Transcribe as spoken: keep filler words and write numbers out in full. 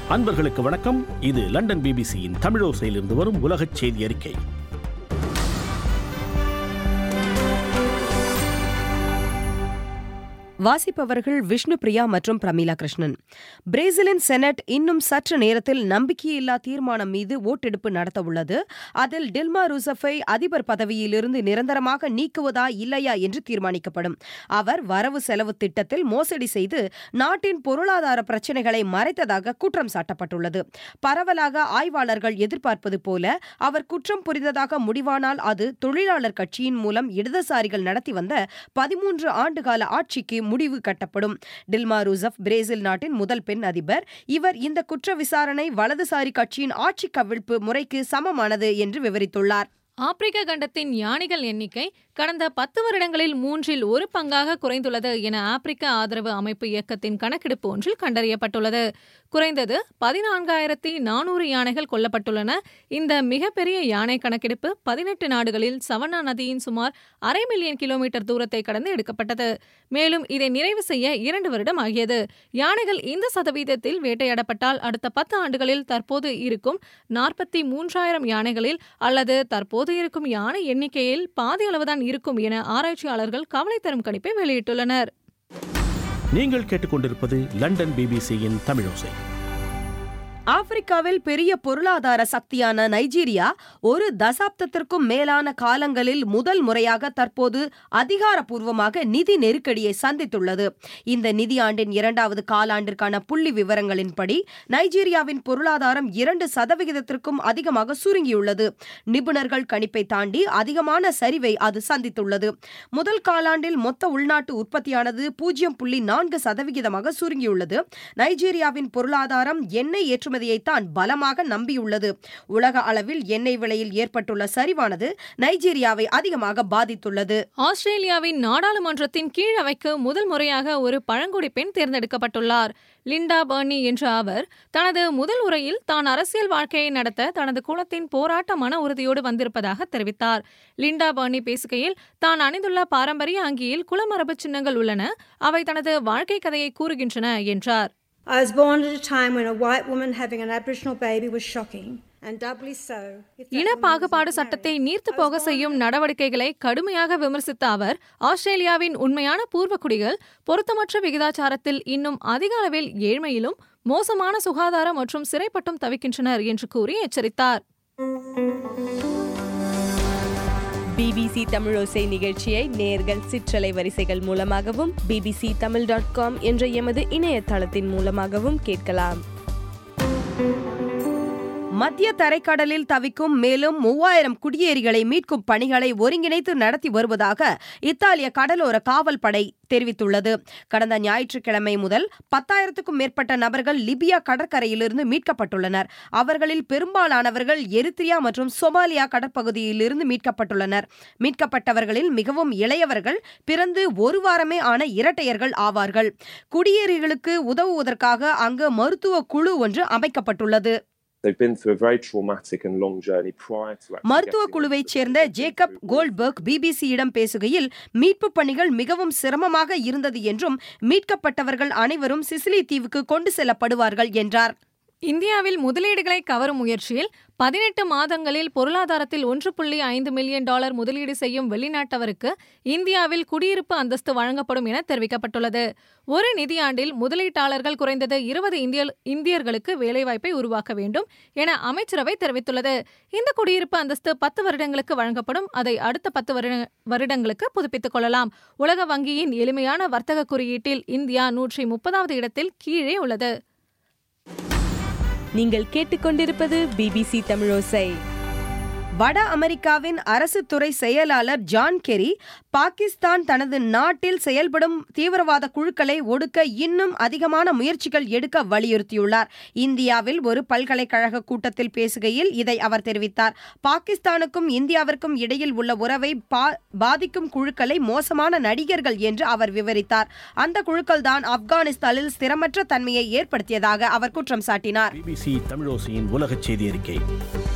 அன்பர்களுக்கு வணக்கம். இது லண்டன் பிபிசியின் தமிழோசையிலிருந்து வரும் உலகச் செய்தி அறிக்கை. வாசிப்பவர்கள் விஷ்ணு பிரியா மற்றும் பிரமீளா கிருஷ்ணன். பிரேசிலின் செனட் இன்னும் சற்று நேரத்தில் நம்பிக்கையில்லா தீர்மானம் மீது ஓட்டெடுப்பு நடத்த உள்ளது. அதில் டில்மா ரூசஃபை அதிபர் பதவியிலிருந்து நிரந்தரமாக நீக்குவதா இல்லையா என்று தீர்மானிக்கப்படும். அவர் வரவு செலவு திட்டத்தில் மோசடி செய்து நாட்டின் பொருளாதார பிரச்சினைகளை மறைத்ததாக குற்றம் சாட்டப்பட்டுள்ளது. பரவலாக ஆய்வாளர்கள் எதிர்பார்ப்பது போல அவர் குற்றம் புரிந்ததாக முடிவானால் அது தொழிலாளர் கட்சியின் மூலம் இடதுசாரிகள் நடத்தி வந்த பதிமூன்று ஆண்டுகால ஆட்சிக்கு முடிவு கட்டப்படும். டில்மா ரூசஃப் பிரேசில் நாட்டின் முதல் பெண் அதிபர். இவர் இந்த குற்ற விசாரணை வலதுசாரி கட்சியின் ஆட்சி கவிழ்ப்பு முறைக்கு சமமானது என்று விவரித்துள்ளார். ஆப்பிரிக்க கண்டத்தின் யானைகள் எண்ணிக்கை கடந்த பத்து வருடங்களில் மூன்றில் ஒரு பங்காக குறைந்துள்ளது என ஆப்பிரிக்க ஆதரவு அமைப்பு இயக்கத்தின் கணக்கெடுப்பு ஒன்றில் கண்டறியப்பட்டுள்ளது. குறைந்தது பதினான்காயிரத்தி நானூறு யானைகள் கொல்லப்பட்டுள்ளன. இந்த மிகப்பெரிய யானை கணக்கெடுப்பு பதினெட்டு நாடுகளில் சவன்னா நதியின் சுமார் அரை மில்லியன் கிலோமீட்டர் தூரத்தை கடந்து எடுக்கப்பட்டது. மேலும் இதை நிறைவு செய்ய இரண்டு வருடம் ஆகியது. யானைகள் இந்த சதவீதத்தில் வேட்டையாடப்பட்டால் அடுத்த பத்து ஆண்டுகளில் தற்போது இருக்கும் நாற்பத்தி மூன்றாயிரம் யானைகளில் அல்லது தற்போது இருக்கும் யானை எண்ணிக்கையில் பாதி அளவுதான் இருக்கும் என ஆராய்ச்சியாளர்கள் கவலை தரும் கணிப்பை வெளியிட்டுள்ளனர். நீங்கள் கேட்டுக்கொண்டிருப்பது லண்டன் பிபிசியின் தமிழோசை. ஆப்பிரிக்காவில் பெரிய பொருளாதார சக்தியான நைஜீரியா ஒரு தசாப்தத்திற்கும் மேலான காலங்களில் முதல் முறையாக தற்போது அதிகாரப்பூர்வமாக நிதி நெருக்கடியை சந்தித்துள்ளது. இந்த நிதியாண்டின் இரண்டாவது காலாண்டிற்கான புள்ளி விவரங்களின்படி நைஜீரியாவின் பொருளாதாரம் இரண்டு சதவிகிதத்திற்கும் அதிகமாக சுருங்கியுள்ளது. நிபுணர்கள் கணிப்பை தாண்டி அதிகமான சரிவை அது சந்தித்துள்ளது. முதல் காலாண்டில் மொத்த உள்நாட்டு உற்பத்தியானது பூஜ்ஜியம் புள்ளி நான்கு சதவிகிதமாக சுருங்கியுள்ளது. நைஜீரியாவின் பொருளாதாரம் எண்ணெய் ஏற்றுமதி தான் பலமாக நம்பியுள்ளது. உலக அளவில் எண்ணெய் விலையில் ஏற்பட்டுள்ள சரிவானது நைஜீரியாவை அதிகமாக பாதித்துள்ளது. ஆஸ்திரேலியாவின் நாடாளுமன்றத்தின் கீழவைக்கு முதல் முறையாக ஒரு பழங்குடி பெண் தேர்ந்தெடுக்கப்பட்டுள்ளார். லிண்டா பர்னி என்ற அவர் தனது முதல் உரையில் தான் அரசியல் வாழ்க்கையை நடத்த தனது குலத்தின் போராட்ட மன உறுதியோடு வந்திருப்பதாக தெரிவித்தார். லிண்டா பர்னி பேசுகையில் தான் அணிந்துள்ள பாரம்பரிய அங்கியில் குலமரபு சின்னங்கள் உள்ளன, அவை தனது வாழ்க்கை கதையை கூறுகின்றன என்றார். I was born at a time when a white woman having an Aboriginal baby was shocking. இன பாகுபாடு சட்டத்தை நீர்த்து போக செய்யும் நடவடிக்கைகளை கடுமையாக விமர்சித்த அவர் ஆஸ்திரேலியாவின் உண்மையான பூர்வக்குடிகள் பொருத்தமற்ற விகிதாச்சாரத்தில் இன்னும் அதிக அளவில் ஏழ்மையிலும் மோசமான சுகாதார மற்றும் சிறைப்பட்டும் தவிக்கின்றனர் என்று கூறி எச்சரித்தார். பிபிசி தமிழோசை நிகழ்ச்சியை நேர்கள் சிற்றலை வரிசைகள் மூலமாகவும் பிபிசி தமிழ் டாட் காம் என்ற எமது இணையதளத்தின் மூலமாகவும் கேட்கலாம். மத்திய தரைக்கடலில் தவிக்கும் மேலும் மூவாயிரம் குடியேறிகளை மீட்கும் பணிகளை ஒருங்கிணைத்து நடத்தி வருவதாக இத்தாலிய கடலோர காவல் படை தெரிவித்துள்ளது. கடந்த ஞாயிற்றுக்கிழமை முதல் பத்தாயிரத்துக்கும் மேற்பட்ட நபர்கள் லிபியா கடற்கரையிலிருந்து மீட்கப்பட்டுள்ளனர். அவர்களில் பெரும்பாலானவர்கள் எரித்ரியா மற்றும் சோமாலியா கடற்பகுதியிலிருந்து மீட்கப்பட்டுள்ளனர். மீட்கப்பட்டவர்களில் மிகவும் இளையவர்கள் பிறந்து ஒரு வாரமே ஆன இரட்டையர்கள் ஆவார்கள். குடியேறிகளுக்கு உதவுவதற்காக அங்கு மருத்துவ குழு ஒன்று அமைக்கப்பட்டுள்ளது. மருத்துவ குழுவைச் சேர்ந்த ஜேக்கப் கோல்ட்பர்க் பிபிசியிடம் பேசுகையில் மீட்பு பணிகள் மிகவும் சிரமமாக இருந்தது என்றும் மீட்கப்பட்டவர்கள் அனைவரும் சிசிலி தீவுக்கு கொண்டு செல்லப்படுவார்கள் என்றார். இந்தியாவில் முதலீடுகளை கவரும் முயற்சியில் பதினெட்டு மாதங்களில் பொருளாதாரத்தில் ஒன்று புள்ளி ஐந்து மில்லியன் டாலர் முதலீடு செய்யும் வெளிநாட்டவருக்கு இந்தியாவில் குடியிருப்பு அந்தஸ்து வழங்கப்படும் என தெரிவிக்கப்பட்டுள்ளது. ஒரு நிதியாண்டில் முதலீட்டாளர்கள் குறைந்தது இருபது இந்திய இந்தியர்களுக்கு வேலைவாய்ப்பை உருவாக்க வேண்டும் என அமைச்சரவை தெரிவித்துள்ளது. இந்த குடியிருப்பு அந்தஸ்து பத்து வருடங்களுக்கு வழங்கப்படும். அதை அடுத்த பத்து வருடங்களுக்கு புதுப்பித்துக் கொள்ளலாம். உலக வங்கியின் எளிமையான வர்த்தக குறியீட்டில் இந்தியா நூற்றி முப்பதாவது இடத்தில் கீழே உள்ளது. நீங்கள் கேட்டுக்கொண்டிருப்பது பிபிசி தமிழோசை. வட அமெரிக்காவின் அரசு துறை செயலாளர் ஜான் கெரி பாகிஸ்தான் தனது நாட்டில் செயல்படும் தீவிரவாத குழுக்களை ஒடுக்க இன்னும் அதிகமான முயற்சிகள் எடுக்க வலியுறுத்தியுள்ளார். இந்தியாவில் ஒரு பல்கலைக்கழக கூட்டத்தில் பேசுகையில் இதை அவர் தெரிவித்தார். பாகிஸ்தானுக்கும் இந்தியாவிற்கும் இடையில் உள்ள உறவை பாதிக்கும் குழுக்களை மோசமான நடிகர்கள் என்று அவர் விவரித்தார். அந்த குழுக்கள் தான் ஆப்கானிஸ்தானில் ஸ்திரமற்ற தன்மையை ஏற்படுத்தியதாக அவர் குற்றம் சாட்டினார். பிபிசி தமிழோசையின் உலகச் செய்தி அறிக்கை.